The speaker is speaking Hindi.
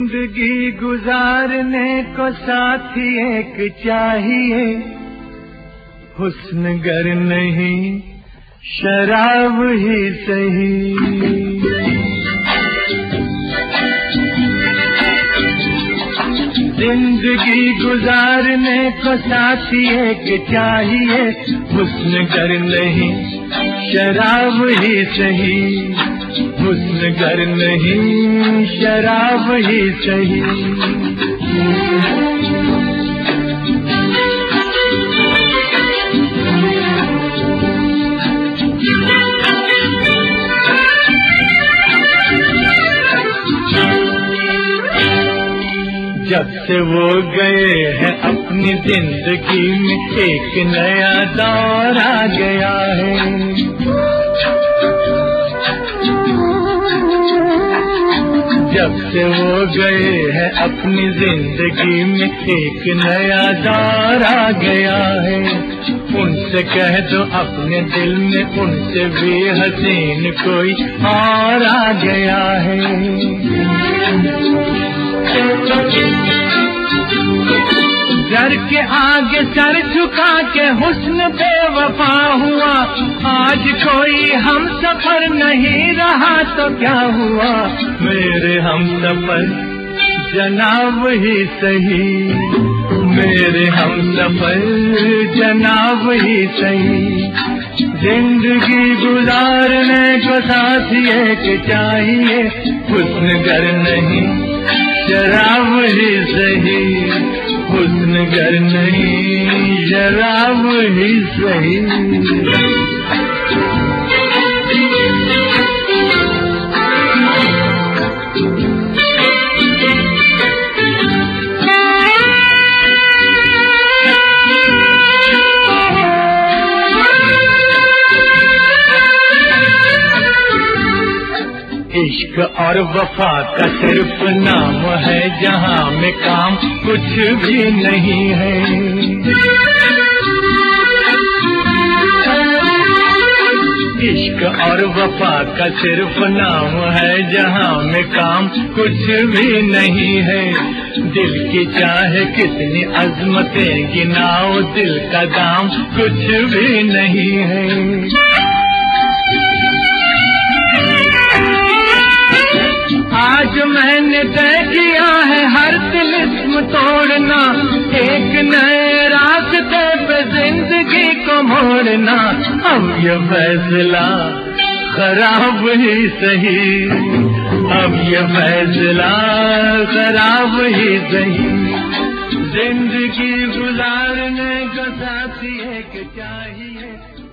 जिंदगी गुजारने को साथी एक चाहिए, हुस्न गर नहीं शराब ही सही। जिंदगी गुजारने को साथी एक चाहिए, हुस्न गर नहीं शराब ही सही। हुस्न गर नहीं शराब ही सही। जब से वो गए हैं अपनी जिंदगी में एक नया दौर आ गया है। जब से वो गए हैं अपनी जिंदगी में एक नया दौर आ गया है। उनसे कह दो अपने दिल में उनसे भी हसीन कोई और आ गया है। डर के आगे सर झुका के हुस्न बेवफा हुआ। आज कोई हम सफर नहीं रहा तो क्या हुआ, मेरे हम सफर जनाब ही सही। मेरे हम सफर जनाब ही सही। जिंदगी गुजारने को साथी एक चाहिए, हुस्न गर नहीं शराब ही सही। हुस्न गर नहीं शराब ही सही। इश्क और वफा का सिर्फ नाम है, जहाँ में काम कुछ भी नहीं है। इश्क और वफा का सिर्फ नाम है, जहाँ में काम कुछ भी नहीं है। दिल की चाहे कितनी अजमतें गिनाओ, दिल का दाम कुछ भी नहीं है। आज मैंने तय किया है हर तिलिस्म तोड़ना, एक नए रास्ते पे जिंदगी को मोड़ना। अब ये फैसला खराब ही सही। अब ये फैसला खराब ही सही। जिंदगी गुजारने को साथी एक चाहिए।